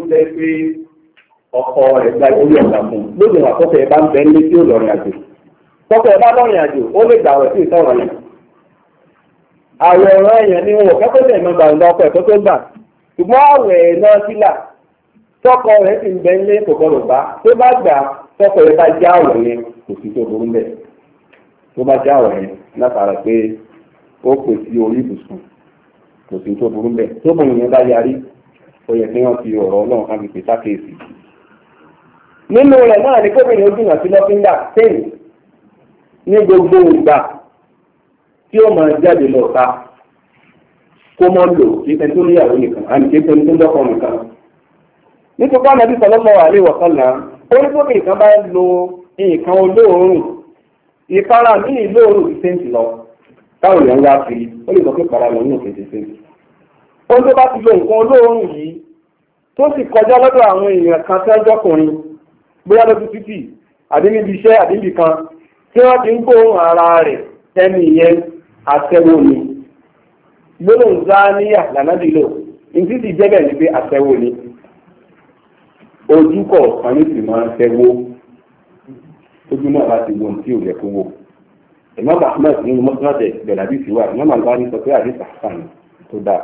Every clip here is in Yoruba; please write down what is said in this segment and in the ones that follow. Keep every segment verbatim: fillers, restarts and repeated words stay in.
jẹ́ pé ọkọ rẹ̀ gba orí ọ̀gá fún un lóde wà tọ́kọ̀ ẹ̀ bá ń bẹ ní tí ó lọ́rin àjò tọ́kọ̀ ẹ̀ bá lọ́rin àjò ó lè gbà wẹ̀ sí ìtọ́rọ̀ yẹn. àwẹ̀ ọ̀rọ̀ ẹ̀yàn ni wọn kẹ́kọ̀ọ́ tẹ̀ mọ́ gbà ńlá ọkọ̀ ẹ̀kọ́ tó gbà ṣùgbọ́n àwẹ̀ náà sílà tọ́kọ rẹ̀ sì ń bẹ nílé kò gbọdọ̀ bá tó bá gbà tọ́kọ̀ ẹ̀ bá já àwẹ̀ yẹn kò sí tó burú bẹ́ẹ̀ tó bá já àwẹ̀ yẹn látara pé ó pè sí orí ibùsùn kò sí tó burú bẹ́ẹ̀ tó bùn yẹn bá yarí ó yẹ kí wọ́n fi ọ̀rọ̀ náà ká fi pè sákèésì. nínú rẹ̀ náà ni gómìnà ojúnà sí lọ́fíńdà sẹ́yìn ní gbogbo ìgbà tí ó máa jáde lọ ta kó mọ́ lò kíkẹ́ tó níyàwó nìkan àmì kíkẹ́ tó lọ́kọ̀ nìkan. nítorí Ànábì sallallahu alaihi wa sallam ó ní gómìnà kan bá lo nǹkan olóòórùn ìpara ní ìlú òórùn ti sẹ́ǹtì lọ táwọn èèyàn wá kiri ó lè sọ pé para lọ nínú kejì sẹ́ǹtì. ó tó bá ti lo nǹkan olóòórùn yìí tó sì kọjá lọ́dọ̀ àwọn èèyàn kan tẹ́jọ́kùnrin bóyá lójú títì àbí níbi iṣẹ́ àbí níbi kan tí wọ́n ti ń gbóhùn ara rẹ̀ ẹni ìyẹn aṣẹ́wó ni gbólóhùn záníyà lànàbí lò ní ti jẹ́ bẹ́ẹ̀ ni pé aṣẹ́wó ni ojú kọ̀ọ̀kan ní sì máa ń ṣẹ́wó ojú náà láti wo ohun tí ò yẹ kó wò Imam Ahmad nínú mọ́tòmọ́tẹ̀ bẹ̀rẹ̀ ìwà Imam Albani sọ pé àdìsá sàn tó dáa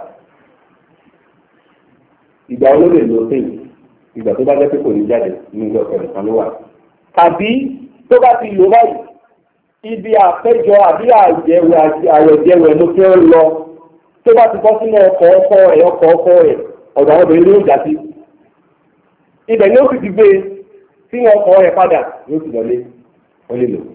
ìgbà olóde ló sẹ́yìn ìgbà tó bá jẹ́ pé kò ní jáde ní ìjọ ọ̀pọ̀ nìkan ló wà. tàbí tó bá ti lò báyìí ibi àpéjọ àbí àjẹwò àyọ̀jẹwò ẹ̀ ló fẹ́ lọ tó bá ti bọ́ sínú ọkọ̀ ọkọ̀ rẹ̀ ọkọ̀ ọkọ̀ rẹ̀ ọ̀dọ̀ àwọn obìnrin ló ń jà sí. ibẹ̀ ni ó sì ti gbé sínú ọkọ̀ rẹ̀ padà yóò sì lọlé ó lè lò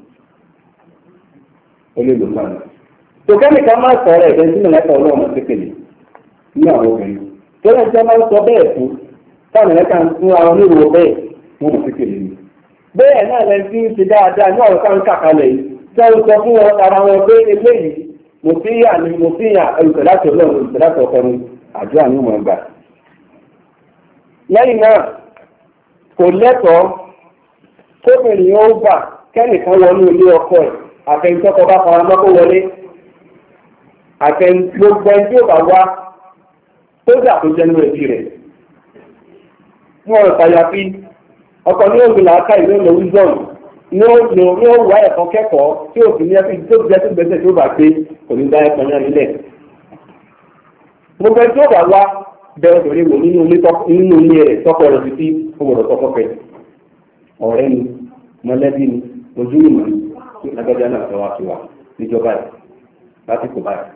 ó lè lò máa. tòkẹ́nìkan máa sọ̀rọ̀ ẹ̀jẹ̀ sínú ẹ̀kọ́ ọlọ́run kékeré ní àwọn obìnrin tọ́lá ìjọba máa ń sọ bẹ́ẹ̀ fún táwọn ẹ̀ka ń fún àwọn onírúurú bẹ́ẹ̀ wọ́n mọ̀ kékeré ni. bẹ́ẹ̀ náà lẹ́yìn tí ń ṣe dáadáa ní ọ̀rọ̀ káwọn kàkálẹ̀ yìí tí wọ́n sọ fún wọn ara wọn pé eléyìí mo fi yà ni mo fi yà olùsọ̀láṣọ̀ náà olùsọ̀láṣọ̀ ọkọ ni àjọ àní mọ̀ gbà. lẹ́yìn náà kò lẹ́tọ̀ọ́ kóbìnrin ó gbà kẹ́nìkan wọnú ilé ọkọ ẹ̀ àfẹnusọ́kọ bá fara mọ́ kó wọlé àfẹn gbogbo ẹni tí ó bá wá tó dà tó jẹnu ẹbí rẹ̀ wọn ò fàyàfi ọkọ ní òmìnira aka ìlú ìlú wisdom ní ó ní ó wá ẹ̀kọ́ kẹ́kọ̀ọ́ tí ó fi ní ẹbí tó jẹ́ tó gbèsè tó bá gbé kò ní dá ẹ̀kọ́ yẹn nílẹ̀. gbogbo ẹni tí ó bá wá bẹ̀rẹ̀ obìnrin wò nínú ilé rẹ̀ tọkọ rẹ̀ títí ó gbọdọ̀ tọkọ fẹ́ ọ̀rẹ́ ni mọ̀lẹ́bí ni ojú ìmọ̀ ni lágbájá náà fẹ́ wá sí wa níjọba yìí lásìkò báyìí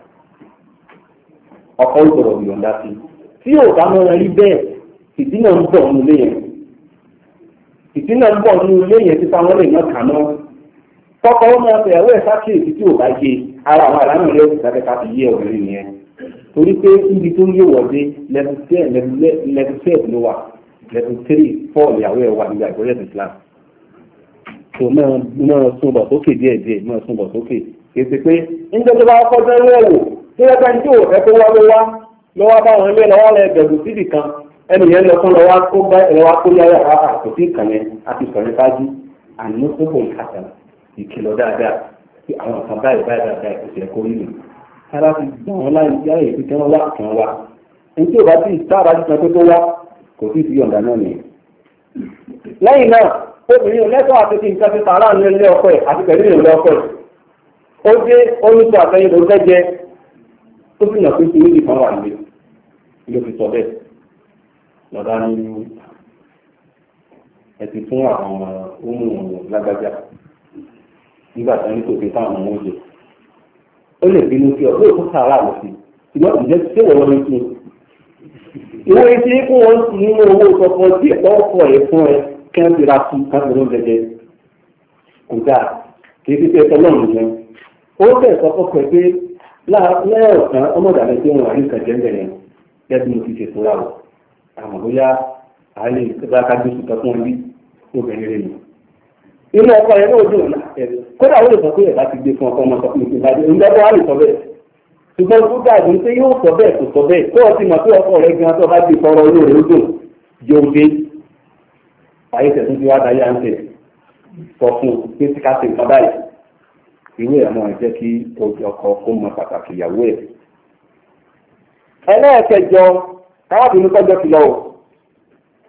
ọkọ ìgbọ̀rọ̀ ìyọ̀ǹda sí tí yóò bá mọ́ra rí bẹ́ẹ̀ ìdínà ń bọ̀ nínú ilé yẹn ìdínà ń bọ̀ nínú ilé yẹn tí táwọn lè má kà mọ́ tọkọ ó máa fẹ́ ẹ̀wọ́ ẹ̀ sákèésí tí ò bá yé ara àwọn àlámì rẹ̀ ó ti sáré ká fi yé obìnrin yẹn torí pé níbi tó ń yé wọ̀dé level twelve ló wà level three four ìyàwó ẹ̀ wà nígbà ìgbọ́lẹ̀ Islam tó máa sún bọ̀ sókè díẹ̀ díẹ̀ máa sún bọ̀ sókè kì í ṣe pé níjọ́ tó bá kọjá ní ẹ̀wò tí wọ́n bá ń tí òfẹ́ tó wá ló wá lọ́wọ́ bá wọn lé lọ́wọ́ lẹ bẹ̀rù síbì kan ẹnì yẹn lọ fún lọ́wọ́ kó bá ẹ̀rọ kó yára àà kò sí ìkànnì àti sọ̀rọ̀ ìbájú àní ó bò ìkàtà ìkìlọ̀ dáadáa tí àwọn kan báyìí báyìí dáadáa ìpèsè ẹ̀kọ́ nínú. sábà ti gbọ́n wọn láyé yára èyí tí wọ́n wá kàn wá ẹni tí ò bá ti sábà ti sọ pé tó wá kò sí ti yọ̀ǹda náà nìyẹn. lẹ́yìn náà obìnrin lẹ́tọ̀ọ́ àti ti nǹkan ti tààrà ní ilé ọkọ ẹ̀ àti pẹ̀lú ìrìnlẹ̀ ọkọ ẹ̀ ó dé oníṣọ àtẹ̀yìn ló fẹ́ jẹ tó sì yàn pé kí méjì kan wà nílé ló fi sọ bẹ́ẹ̀ lọ́dá ní ẹ̀sìn fún àwọn ohun lágbájá nígbà tí wọ́n ní kò fi fún àwọn ọmọ oúnjẹ ó lè bínú sí ọ lóò fún sàárà lọ sí ṣùgbọ́n ìjẹ́ tí wọ́n wọlé sí ìwé tí kí wọ́n nínú owó sọpọ̀ tí ẹ̀tọ́ ọkọ̀ ẹ̀ fún ẹ kí wọ́n ti ra fún káfíńrún jẹjẹ kò dáa kì í fi pé ẹ̀tọ́ lọ́rùn jẹun ó bẹ̀ sọ fọ́kọ̀ pé lẹ́ẹ̀ọ̀kan ọmọdàlẹ́ tí wọ́n wà ní ìkàjẹ́ ń bẹ̀rẹ̀ gẹ́gẹ́ mo ti ṣètò ra ọ̀ àmọ́ bóyá àálẹ̀ ìjọba kájú sùn kan fún bí obìnrin rẹ̀ nù. inú ọkọ yẹn náà dùn kódà ó lè sọ pé ẹ̀ka ti gbé fún ọkọ ọmọ sọ pé ìbàdí ìjọba wa lè sọ bẹ́ẹ̀ ṣùgbọ́n tó dáàbò pé yóò sọ bẹ́ẹ̀ kò sọ bẹ́ẹ̀ tó o ti mọ̀ pé ọkọ rẹ̀ gan tó bá ti fọ̀rọ̀ inú rẹ̀ ó dùn yóò dé àyè tẹ̀sán ti wá dáyà ń tẹ̀ sọ fún pé ká ṣe nǹkan báyìí ìwé ẹ̀mọ́ ẹ̀ jẹ́ kí ọkọ kó mọ pàtàkì ìyàwó ẹ̀. ẹlẹ́ẹ̀kẹjọ káwábìnú kọjọ ti lọ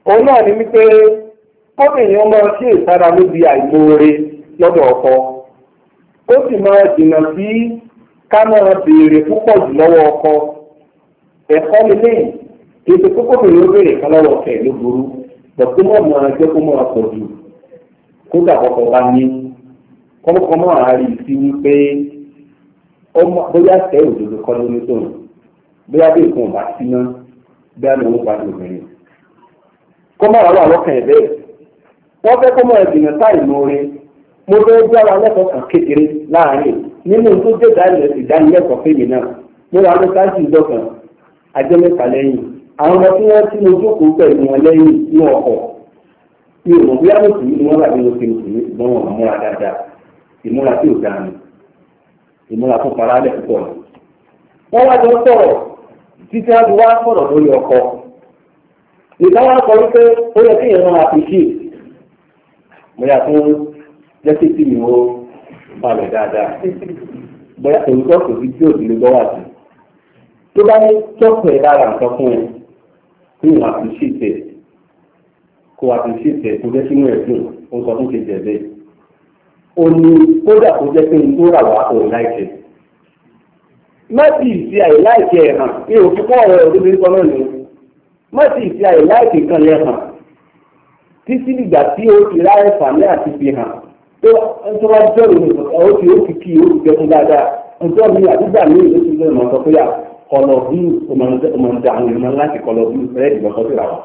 òun náà ni wípé kóbìnrin ọmọ sí ìsára níbi àìmoore lọ́dọ̀ ọkọ ó sì máa jìnnà sí ká máa béèrè púpọ̀ jù lọ́wọ́ ọkọ ẹ̀kọ́ lélẹ́yìn kì í ṣe kókó bìnrin ó béèrè kan lọ́wọ́ ọkẹ ló burú bọ̀dé mọ̀ máa jẹ́ kó máa pọ̀ jù kódà kọ́kọ́ bá ní kọ́kọ́ máa rí sí wípé bóyá tẹ́ òdodo kọ́ ló ní tòun bóyá bí nǹkan ò bá sí náà bóyá ló ń pa lóbìnrin kó máa wà lọ́kàn ẹ̀ bẹ́ẹ̀ wọ́n fẹ́ kó máa jìnnà táì lóore mo fẹ́ jára lẹ́kọ̀ọ́ kan kékeré láàárín nínú tó dé ìdánilẹ́kọ̀ọ́ fèmí náà mo wà ní sáàtì ìdọ́kan ajẹ́ mẹ́ta lẹ́yìn àwọn ọmọ tí wọ́n tí mo jókòó pẹ̀lú wọn lẹ́yìn ní ọkọ̀ mi ò mọ̀ bí àmọ̀tì ni wọ́n wà nínú fi mùsùlùmí ṣùgbọ́n wọn múra dáadáa ìmúra tí ò dáa ni ìmúra tó fara lẹ̀ púpọ̀ ni. wọ́n wá jọ sọ̀rọ̀ títí wọ́n ti wá sọ̀rọ̀ lórí ọkọ ìta wá sọ wípé ó yẹ kí èèyàn máa fi ṣe mo yà fún jẹ́sí tí mi ó balẹ̀ dáadáa bóyá òótọ́ kò sí tí òsì lè gbọ́ wà sí tó bá ní tọ́pọ̀ ẹ̀ lára nǹkan fún ẹ kí wọ́n á fi ṣe tẹ̀ kó wá fi ṣe tẹ̀ tó jẹ́ sínú ẹ̀dùn ó sọ fún kejì ẹ̀ bẹ́ẹ̀ ó ní kódà kó jẹ́ pé n tó rà wá òun láìpẹ́ mọ́tì ìsì àìláìpẹ́ ẹ̀ hàn ní òfin kọ́ ọ̀rọ̀ ẹ̀dùn ní sọ́nà ni mọ́tì ìsì àìláìpẹ́ kan yẹn hàn títí dìgbà tí ó ti rá ẹ̀fà ní àti fi hàn tó ń tó wá jọ́ ìlú ó ti ó ti kí ó ti jẹ́ fún dáadáa ǹjọ́ mi àdúgbà mi ìlú ti lè mọ̀ sọ pé kọlọ̀ bíi ọmọ ọ̀dà àwọn ènìyàn láti kọlọ̀ bíi rẹ́ẹ̀dì lọ́kọ́ sí ra wa.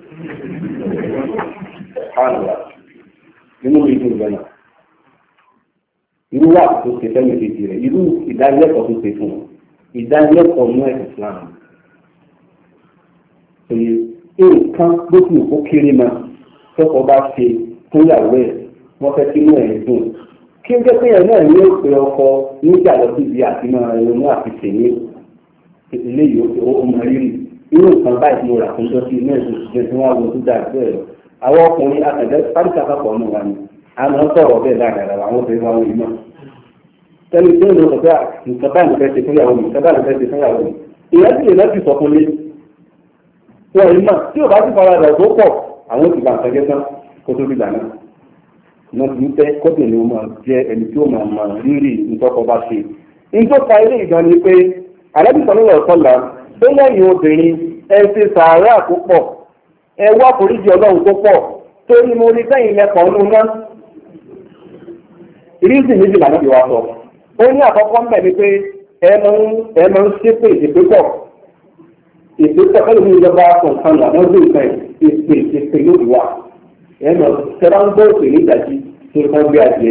nínú ìlú ìgbẹ́nà irú wà tó ṣe fẹ́mi kejì rẹ̀ irú ìdánilẹ́kọ̀ọ́ tó ṣe fún un ìdánilẹ́kọ̀ọ́ ní ẹ̀sìn Islam. èyí nǹkan ló fi òkú kéré mọ́ tọ́kọ bá ṣe fún ìyàwó ẹ̀ wọ́n fẹ́ kí inú ẹ̀ dùn kí n jẹ́ pé ẹ̀ náà ní òpè ọkọ nígbà lọ síbi àti máa ronú àti ṣèlé eléyìí ó máa rírì irú nǹkan báyìí mo rà fún jọ́sí inú ẹ̀sùn ìṣẹ́ tí wọ́n á wo tó dáa bẹ́ẹ̀ lọ àwọn ọkùnrin àtẹ̀jẹ́ pálíkà kápọ̀ ọ̀nà wa ni a máa ń sọ̀rọ̀ bẹ́ẹ̀ láàrin ara àwọn obìnrin wa wọ̀nyí náà tẹ́lẹ̀ tí ó lọ sọ pé nǹkan báyìí ló fẹ́ ṣe fún ìyàwó mi nǹkan báyìí ló fẹ́ ṣe fún ìyàwó mi ìyẹn sì lè lọ́sì sọ fún mi wọn yìí mà tí ò bá sì fara rẹ̀ tó pọ̀ àwọn òsì bá ń tẹ́gẹ́ tán kó tó dìgbà náà wọn ti ń tẹ́ kọ́tù ni ó máa jẹ́ ẹni tí ó máa máa rírì nítọ́kọ bá ṣe nítọ́ka ilé ìgan ni pé àlẹ́bìsọ̀ nílò ọ̀tọ́là tó lẹ́yìn obìnrin ẹ ṣe sàárà àkópọ̀ ẹ wá foríjì ọlọ́run tó pọ̀ torí mo rí sẹ́yìn lẹ́kọ̀ọ́ nínú náà ìrísí méjì lànà bí wàá sọ ó ní àkọ́kọ́ ń bẹ̀ ni pé ẹ máa ń ṣépè ìpè pọ̀ ìpè pọ̀ kẹ́lẹ́ mi ìjọba kọ̀ọ̀kan lànà ọdún ìfẹ́ ìpè ìpè lórí wa ẹ máa tẹ́lá ń gbọ́ ìpè ní ìdájí tó kọ́ gbé adìẹ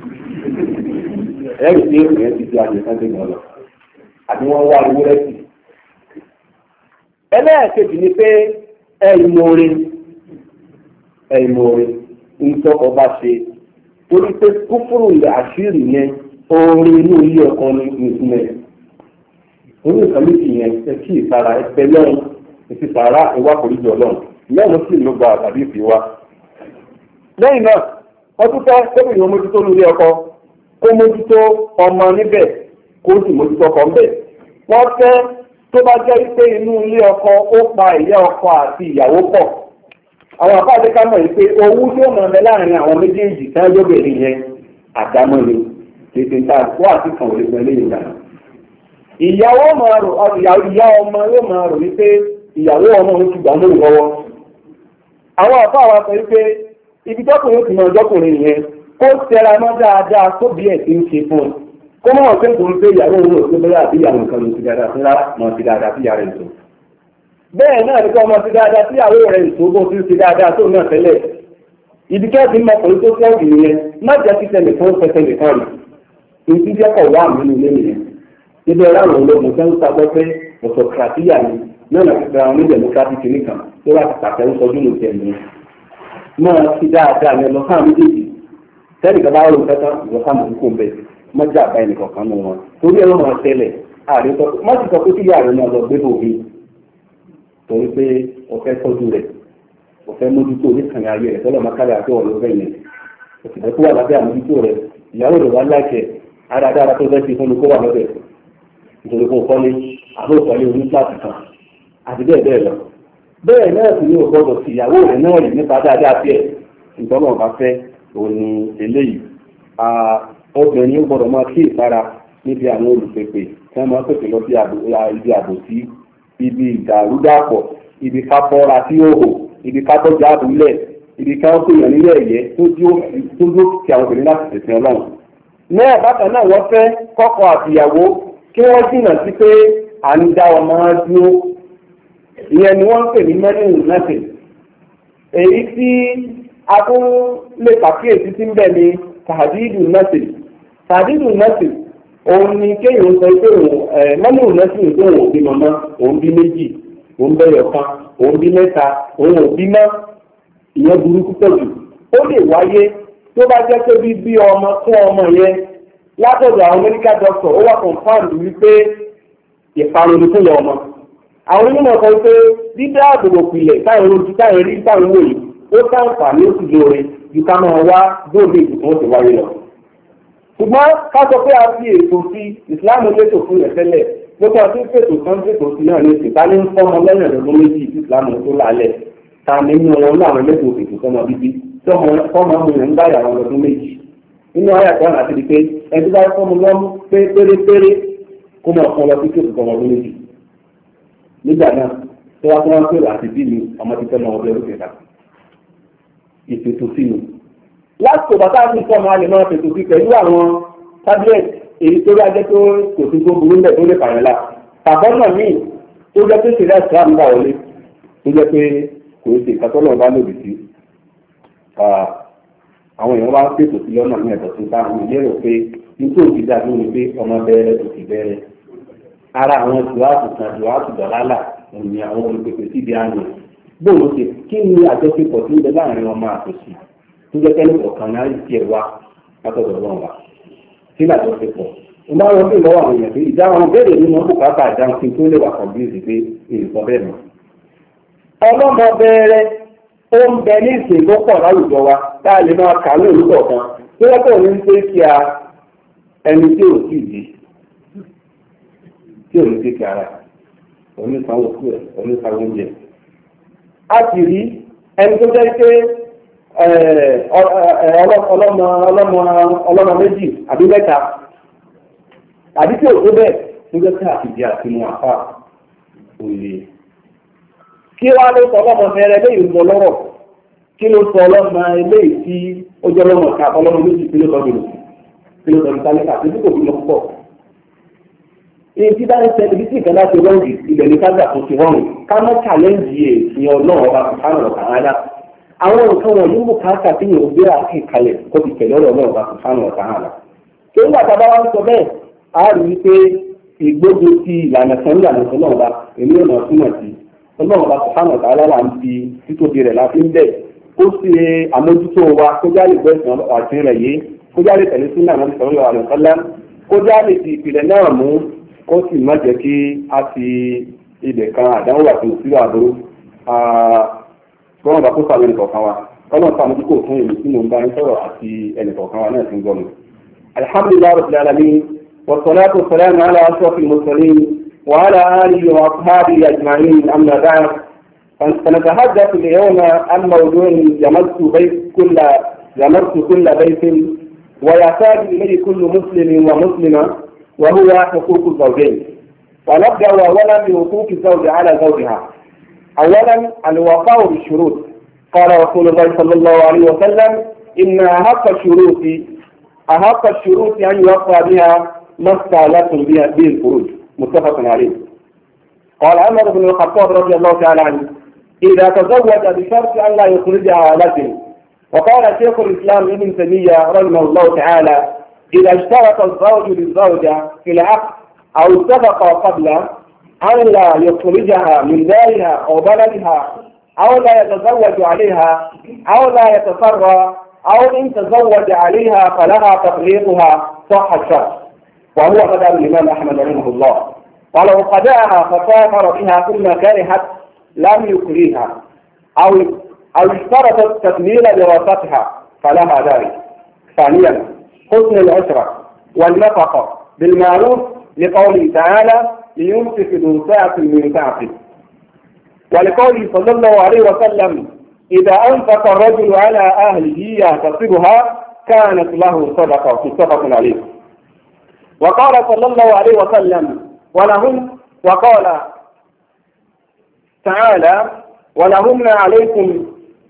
ẹ̀rì tí èèyàn ti di adìẹ kan dé mọ́ lọ àbí wọ́n wá ewúrẹ́ sí. ẹlẹ́ẹ̀kejì ni pé ẹ ìmoore ẹ ìmoore ntọ́kọ̀ bá ṣe torí pé kúfúrú ilẹ̀ àṣírí yẹn orin inú ilé ọkàn ní ìtumẹ̀ orí nǹkan méjì yẹn ẹ kí ìsara ẹgbẹ́ lọ́run èsì sàárà ìwà kòríjọ lọ́run lẹ́nu sì ló gba àtàbí ìfì wa. lẹ́yìn náà wọ́n tún fẹ́ kóbìnrin ó mójútó lórí ọkọ kó mójútó ọmọ níbẹ̀ kó sì mójútó ọkọ ńbẹ̀. wọ́n fẹ́ tó bá jẹ́ pé inú ilé ọkọ ó pa ìyá ọkọ àti ìyàwó pọ̀. àwọn àbájáde ká mọ̀ yìí pé owó tí ó mọ̀ ọ́n láàrin àwọn méjèèjì tí wọ́n lóbìnrin yẹn àdámọ́ ni tètè ta wá àti kàn wọlé pẹ̀lú ìgbà. ìyàwó máa rò ìyá ọmọ yóò máa rò wípé ìyàwó ọmọ òun ti gbà mọ́ ìrọwọ́. àwọn àbá wa sọ wípé ibi tọkùnrin ti mọ ọjọ́kùnrin yẹn kó tẹra mọ́ dáadáa tóbi ẹ̀ ti ń ṣe fún un kó mọ̀ ọ́n pé kò ń pé ìyàwó òun ò tó bẹ́ẹ̀ àbí ìyàwó nǹkan ló ti dáadáa fún rárá mọ̀ ti dáadáa sí ìyá rẹ̀ tó. bẹ́ẹ̀ náà ní kó ọmọ ti dáadáa sí ìyàwó rẹ̀ tó bó ti ti dáadáa tó náà tẹ́lẹ̀. ibi kẹ́ẹ̀sì mọ̀kùnrin tó fẹ́ẹ́ bì yẹn má jẹ́ kí tẹ̀lé fún pẹ̀tẹ́ nìkan rẹ̀ ìdí jẹ́kọ̀ wà nínú ilé nìyẹn. ibi ẹ̀rọ àwọn ológun tó ń sàgbọ́ pé ọ̀sọ̀kìràtíyà ni náà láti gba àwọn onídẹ̀mọ́kírátì nìkan tó láti pàtẹ́ ń sọjú ló tẹ̀ ní. máa fi dáadáa yẹn lọ fáwọn méjèèjì tẹ́lẹ̀ kan bá rò kẹta ìwọ fáwọn òkú kò ń bẹ̀ mọ́jà àbá ẹnì kọ̀ọ̀kan nù wọn torí ẹ̀rọ máa tẹ́lẹ̀ ààrẹ sọ má sì sọ pé kí yàrá náà lọ gbé bòbí torí pé ọ̀fẹ́ tọ́jú rẹ̀ ọ̀fẹ́ mójútó oníkànnì ayé rẹ̀ tọ́lọ̀ mákàlẹ̀ àti ọ̀rọ̀ ọ̀fẹ́ yẹn òṣìṣẹ́ tó wà lábẹ́ àmójútó rẹ̀ ìyàwó rẹ̀ wá láìpẹ́ àdáadáa tó fẹ́ fi fún mi kó wà lọ́bẹ̀ nítorí kó kọ́lé àbó ìkọ́lé oní kíláàsì kan àti bẹ́ẹ̀ bẹ́ẹ̀ lọ bẹ́ẹ̀ náà sì ni ò gbọ́dọ̀ sí ìyàwó rẹ̀ náà rí nípa dáadáa bí ẹ̀ ìtọ́nà ọba fẹ́ òun ni eléyìí. Obìnrin gbọ́dọ̀ máa kí ìpara níbi àwọn olùpèpè tí wọ́n máa pèpè lọ sí ibi àbòsí, ibi ìdàrúdàpọ̀, ibi ká bọ́ra sí òhò, ibi ká bọ́jà àbúlẹ̀, ibi ká ó pèèyàn nílé ẹ̀yẹ tó dúró kí àwọn obìnrin láti tẹ̀sìn Ọlọ́run. Náà bákan náà wọ́n fẹ́ kọ́kọ àtìyàwó kí wọ́n jìnnà sí pé à ń dá ọmọ dúró. Ìyẹn ni wọ́n ń pè ní mẹ́rin mẹ́sìn. Èyí tí a tún lè pàkíyèsí sí ń bẹ̀ ni tàdídù mẹ́sìn. Tàdídù mẹ́sìn òun ni kéèyàn sọ pé mẹ́rin mẹ́sìn tó òun bí mọ́mọ́, òun bí méjì, òun bẹ́yọ̀ kan, òun bí mẹ́ta, òun ò bí mọ́. Ìyẹn burúkú pọ̀ jù. Ó lè wáyé tó bá jẹ́ pé bí bí ọmọ fún ọmọ yẹn látọ̀dọ̀ àwọn medical doctor ó wà confirmed wípé ìparun ni fún ìyá ọmọ. Àwọn onímọ̀ kan pé dídá àbòbò pilẹ̀ táwọn ojú táwọn rí táwọn wòye ó sáǹfààní ó sì lóore ju ká máa wá góòlù ìbùkún ti wáyé lọ. Ṣùgbọ́n ká sọ pé a fi ètò sí ìsìláàmù létò fún ìrẹsẹ́lẹ̀ lókè ọtí fètò kan fètò sí náà ní ìsìnká ní fọ́mọ lẹ́yìn ọdún méjì tí ìsìláàmù tó lálẹ̀ ta nínú wọn láwọn ẹlẹ́tò ètò sọmọ bíbí fọ́mọ ọmọ yẹn ń bá ìyàwó ọdún méjì. Nínú ayé àti ọ̀nà àti di pé ẹni bá fọ́mọ lọ́mú pé pérépéré kó mọ̀ fún ọ lọ sí fètò sọmọ ọdún méjì. Nígbà náà tó wá tó wá ń pèrò àti bí mi ọmọ ti fẹ́ mọ ọdún ẹrú kẹta. Ìfètò sínú. Lásìkò bàtà àti ìfọ̀mọ́ alẹ́ máa fètò sí pẹ̀lú àwọn tábìlẹ̀tì èyí tó rájẹ́ tó kò sí tó burú ńbẹ̀ tó lè pààyàn la. Tàbọ̀ náà míì tó jẹ́ pé ṣẹlẹ̀ ìsìlámù bá wọlé tó jẹ́ pé kò ṣe ìkàtọ́lọ̀ bá lòdì sí. Àwọn èèyàn bá ń fètò sí lọ́nà ní ẹ̀dọ̀ tó bá wọn lérò pé nítorí òbí dàbí ni pé ọmọ bẹ̀rẹ̀ tó ti bẹ̀rẹ̀. Ara àwọn dùwàtù kan dùwàtù dọ̀lálà òní àwọn olùpèpè síbi àná. Bóòlù ṣe kí ni àjọṣepọ̀ tó ń bẹ láàrin ọmọ àtòsí tó jẹ́ kẹ́lẹ́ kọ̀ọ̀kan náà yìí tiẹ̀ wá látọ̀dọ̀ ọlọ́run wa kí ni àjọṣepọ̀. Ìgbà wọn bí lọ́wọ́ àwọn èèyàn pé ìdáhùn béèrè ní mọ́ bùkátà ìdáhùn kí tó lè wà kàn bí èsì pé èèkàn bẹ́ẹ̀ mọ́. Ọlọ́mọ bẹ̀rẹ̀ ó ń bẹ ní ìsìn tó pọ̀ láwùjọ wa tá a lè máa kà ní olùkọ̀ kan tó yẹ kó ní pé kí a ẹni tí ò sì di tí ò ní pé kí ara onísanwó kú ẹ̀ onísanwó oúnjẹ. A sì rí ẹni tó jẹ́ pé ọlọ́mọ ọlọ́mọ ọlọ́mọ méjì àbí mẹ́ta àbí tí ò tó bẹ́ẹ̀ tó jẹ́ pé àfìdí àti mu àfà òye. Kí wá ló sọ ọlọ́mọ fẹ́rẹ́ léyìí ń bọ lọ́rọ̀? Kí ló sọ ọlọ́mọ eléyìí tí ó jẹ́ ọlọ́mọ ká ọlọ́mọ méjì tí ló sọ dùn tí ló sọ ní tálíkà tí kò fi lọ púpọ̀? Èyí tí dáhùn sẹ́ni bí tí ìkan láti rọ́ọ̀gì ibẹ̀ ní ká gbà tó ti rọrùn ká mọ́ challenge èsì ọlọ́run ọba sùpánù ọ̀tà ńlá. Àwọn nǹkan wọ̀nyí mú káàkà tí yóò gbé àti ìkàlẹ̀ kó ti tẹ̀lé ọ̀rọ̀ ọlọ́run ọba sùpánù ọ̀tà ńlá. Tó ń gbàtà bá wá ń sọ bẹ́ẹ̀ á rí i pé ìgbógun ti ìlànà kan ìlànà kan náà ọba èmi ò náà túmọ̀ sí ọlọ́run ọba sùpánù ọ̀tà ńlá wà ń fi títóbi rẹ̀ láti ń bẹ̀ kó ṣe àmójútó wa kó jáde gbẹ̀sán àti rẹ̀ yé kó jáde tẹ̀lé sínú àwọn ìsọ̀rọ̀ àlùkọ́lá kó jáde ti ìpìlẹ̀ náà mú kó sì má jẹ́ kí a fi ilẹ̀ kan àdánwò àti òsínú àdúró kọ́nà bá kó sàmì ẹnìkọ̀ọ̀kan wa kọ́nà sàmì tí kò fún èmi tí mo ń bá ń sọ̀rọ̀ àti ẹnìkọ̀ọ̀kan wa náà ti ń gbọ́ mi. alhamdulillahi rabbil alamin wassalatu wassalamu ala ashrafil mursalin wa ala alihi wa ashabihi ajma'in amma ba'd فنتحدث اليوم عن موضوع يمس بيت كل يمس كل بيت ويحتاج اليه كل مسلم ومسلمه وهو حقوق الزوجين. ونبدأ أولا بحقوق الزوج على زوجها. أولا الوفاء بالشروط. قال رسول الله صلى الله عليه وسلم إن أحق الشروط أحق الشروط أن يوفى بها ما استعلتم بها به الفروج. متفق عليه. قال عمر بن الخطاب رضي الله تعالى عنه إذا تزوج بشرط أن لا يخرجها على. وقال شيخ الإسلام ابن تيمية رحمه الله تعالى إذا اشترط الزوج للزوجة في العقد أو اتفق قبل أن لا يخرجها من دارها أو بلدها أو لا يتزوج عليها أو لا يتسرى أو إن تزوج عليها فلها تطليقها صح الشرط وهو مذهب الإمام أحمد رحمه الله. ولو قضاها فسافر بها ثم كرهت لم يكرهها أو أو اشترطت تكميل دراستها فلها ذلك. ثانيا حسن العشرة والنفقة بالمعروف لقوله تعالى ليمسك ذو سعة من سعته. ولقوله صلى الله عليه وسلم إذا أنفق الرجل على أهله يحتسبها كانت له صدقة، متفق عليه. وقال صلى الله عليه وسلم ولهم وقال تعالى ولهن عليكم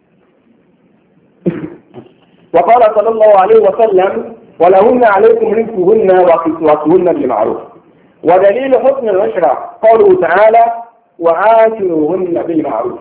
وقال صلى الله عليه وسلم ولهن عليكم رزقهن وكسوتهن بالمعروف. ودليل حسن العشرة قوله تعالى وعاشروهن بالمعروف.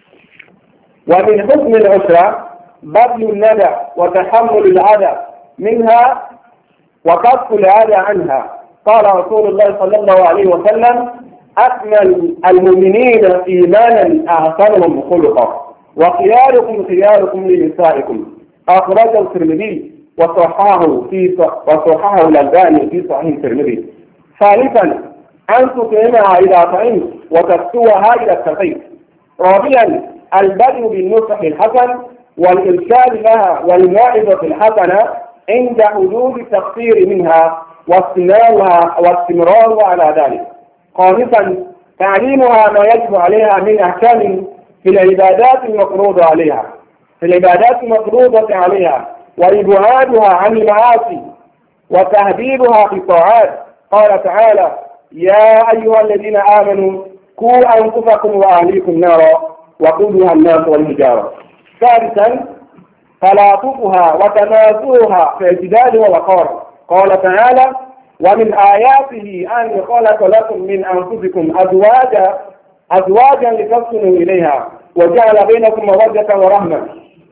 ومن حسن العشرة بذل الندى وتحمل الأذى منها وكف الأذى عنها. قال رسول الله صلى الله عليه وسلم أكمل المؤمنين إيمانا أحسنهم خلقا وخياركم خياركم لنسائكم. أخرجه الترمذي وصححه في وصححه الألباني في صحيح الترمذي. ثالثا أن تطعمها إذا طعمت وتكسوها إذا اكتفيت. رابعا البدء بالنصح الحسن والإرشاد لها والموعظة الحسنة عند حدود التقصير منها واستمرارها واستمرارها على ذلك. خامسا تعليمها ما يجب عليها من أحكام في العبادات المفروضة عليها في العبادات المفروضة عليها وإبعادها عن المعاصي وتهذيبها في الطاعات. قال تعالى يا أيها الذين آمنوا قوا أنفسكم وأهليكم نارا وقودها الناس والحجارة. ثالثا تلاطفها وتنازلها في اعتدال ووقار. قال تعالى ومن آياته أن خلق لكم من أنفسكم أزواجا أزواجا لتسكنوا إليها وجعل بينكم مودة ورحمة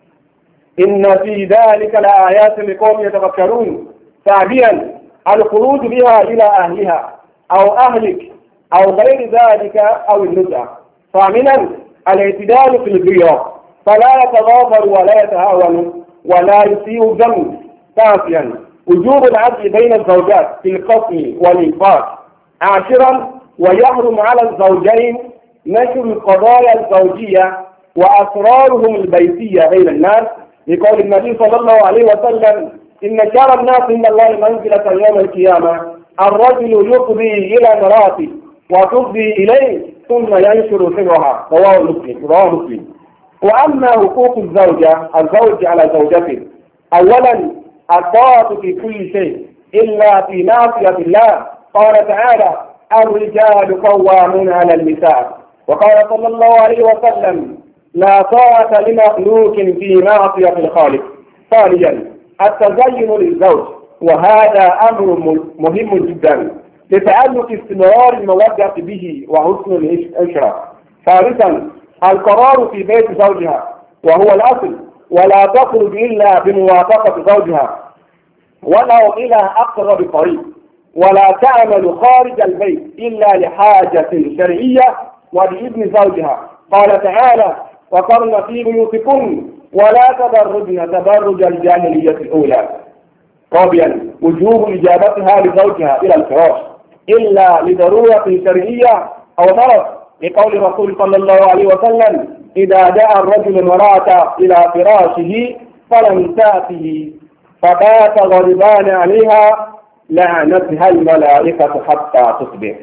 إن في ذلك لآيات لقوم يتفكرون. ثانيا الخروج بها إلى أهلها أو أهلك أو غير ذلك أو النزع. ثامنا الاعتدال في الغيرة فلا يتغافر ولا يتهاون ولا يسيء الذنب. تاسعا وجوب العدل بين الزوجات في القسم والإنفاق. عاشرا ويحرم على الزوجين نشر القضايا الزوجية وأسرارهم البيتية بين الناس لقول النبي صلى الله عليه وسلم إن شر الناس عند الله منزلة يوم القيامة الرجل يقضي إلى امرأته وتفضي إليه ثم ينشر سرها. رواه مسلم رواه مسلم. وأما حقوق الزوجة الزوج على زوجته أولا الطاعة في كل شيء إلا في معصية الله. قال تعالى الرجال قوامون على النساء. وقال صلى الله عليه وسلم لا طاعة لمخلوق في معصية الخالق. ثانيا التزين للزوج وهذا أمر مهم جدا لتعلق استمرار المودة به وحسن العشرة. ثالثا القرار في بيت زوجها وهو الأصل ولا تخرج إلا بموافقة زوجها ولو إلى أقرب طريق ولا تعمل خارج البيت إلا لحاجة شرعية وبإذن زوجها. قال تعالى وقرن في بيوتكن ولا تبرجن تبرج الجاهلية الأولى. رابعا وجوب إجابتها لزوجها إلى الفراش إلا لضرورة شرعية أو مرض لقول رسول صلى الله عليه وسلم إذا دعا الرجل امرأة إلى فراشه فلم تأته فبات غضبان عليها لعنتها الملائكة حتى تصبح.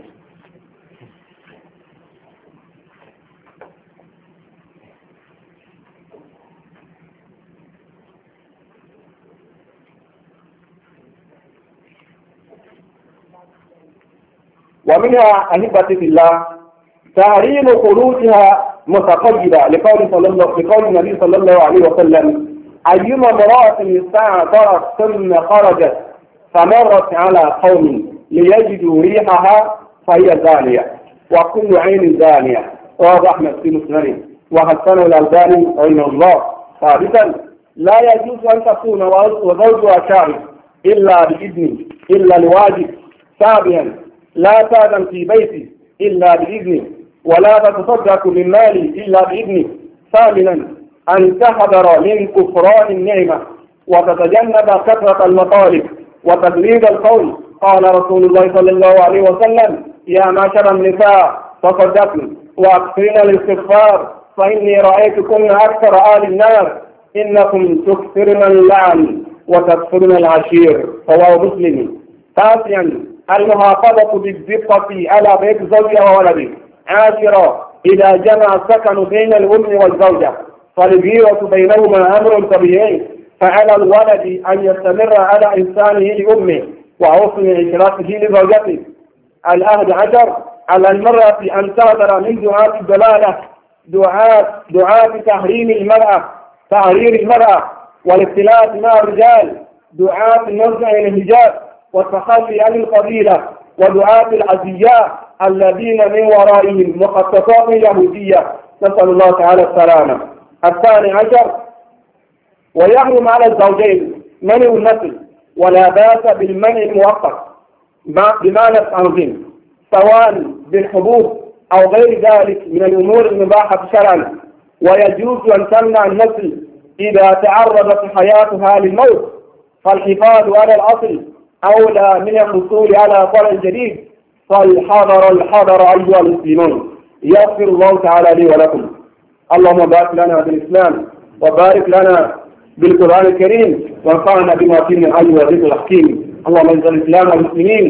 ومنها أحبتي في الله تحريم خروجها متقيدة لقول صلى الله لقول النبي صلى الله عليه وسلم أيما امرأة استعطرت ثم خرجت فمرت على قوم ليجدوا ريحها فهي زانية وكل عين زانية. رواه أحمد في مسنده وحسنه الألباني رحمه الله. ثالثا لا يجوز أن تكون وزوجها شارب إلا بإذن إلا لواجب. سابعا لا تأذن في بيته إلا بإذنه ولا تتصدق من ماله إلا بإذنه. ثامنا أن تحذر من كفران النعمة وتتجنب كثرة المطالب وتقليد القول. قال رسول الله صلى الله عليه وسلم يا معشر النساء تصدقن وأكثرن الاستغفار فإني رأيتكن أكثر أهل النار إنكم تكثرن اللعن وتكثرن العشير. رواه مسلم. تاسعا المحافظة بالدقة على بيت زوجها وولده. عاشرا إذا جمع السكن بين الأم والزوجة فالغيرة بينهما أمر طبيعي، فعلى الولد أن يستمر على إنسانه لأمه وحسن إشرافه لزوجته. الأحد عشر على المرأة أن تحذر من دعاة الضلالة، دعاة دعاة تحريم المرأة تحرير المرأة والاختلاط مع الرجال، دعاة نزع الحجاب والتخلي عن القبيلة، ودعاة العزياء الذين من ورائهم مخططات يهودية، نسأل الله تعالى السلامة. الثاني عشر ويحرم على الزوجين منع النسل، ولا بأس بالمنع المؤقت بمعنى التنظيم سواء بالحبوب أو غير ذلك من الأمور المباحة شرعا، ويجوز أن تمنع النسل إذا تعرضت حياتها للموت، فالحفاظ على الأصل أولى من الحصول على فرع جديد، فالحذر الحذر أيها المسلمون. يغفر الله تعالى لي ولكم. اللهم بارك لنا بالإسلام وبارك لنا بالقرآن الكريم وانفعنا بما فيه من الآيات والذكر الحكيم. اللهم انزل الإسلام والمسلمين